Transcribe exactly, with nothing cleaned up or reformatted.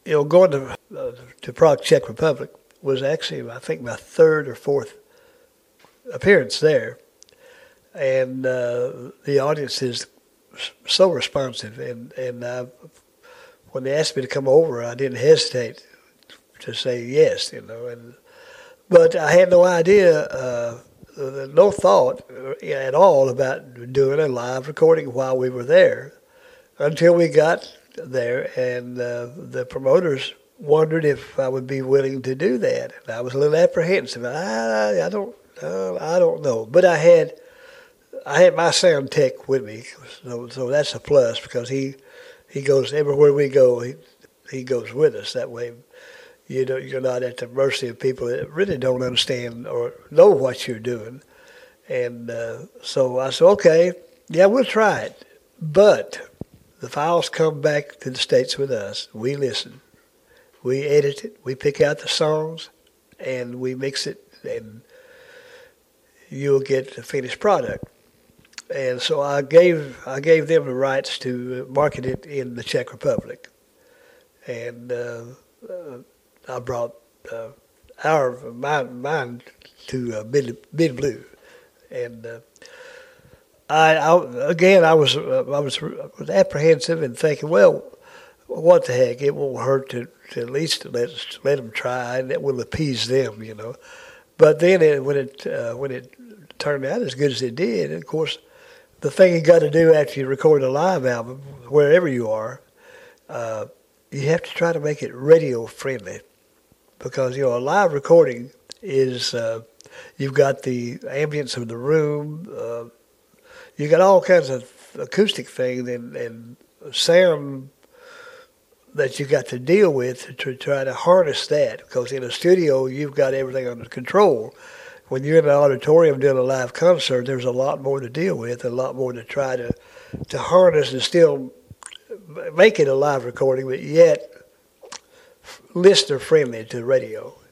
you know, going to uh, to Prague, Czech Republic was actually, I think, my third or fourth appearance there, and uh, the audience is so responsive. And and I, when they asked me to come over, I didn't hesitate to say yes, you know. And but I had no idea, uh, no thought at all about doing a live recording while we were there until we got there, and uh, the promoters wondered if I would be willing to do that. And I was a little apprehensive. I, I don't, uh, I don't know. But I had, I had my sound tech with me, so, so that's a plus because he, he goes everywhere we go. He, he goes with us. That way, you know, you're not at the mercy of people that really don't understand or know what you're doing. And uh, so I said, okay, yeah, we'll try it, but the files come back to the States with us. We listen. We edit it. We pick out the songs, and we mix it, and you'll get the finished product. And so I gave I gave them the rights to market it in the Czech Republic, and uh, uh, I brought uh, our mine, mine to uh, Mid, Mid Blue, and. Uh, I, I again, I was uh, I was, was apprehensive and thinking, well, what the heck? It won't hurt to, to at least let let them try, and it will appease them, you know. But then it, when it uh, when it turned out as good as it did, and of course, the thing you got to do after you record a live album, wherever you are, uh, you have to try to make it radio friendly, because you know a live recording is uh, you've got the ambience of the room. Uh, You got all kinds of acoustic things and, and sound that you got to deal with to try to harness that. Because in a studio, you've got everything under control. When you're in an auditorium doing a live concert, there's a lot more to deal with, a lot more to try to to harness and still make it a live recording, but yet listener friendly to radio.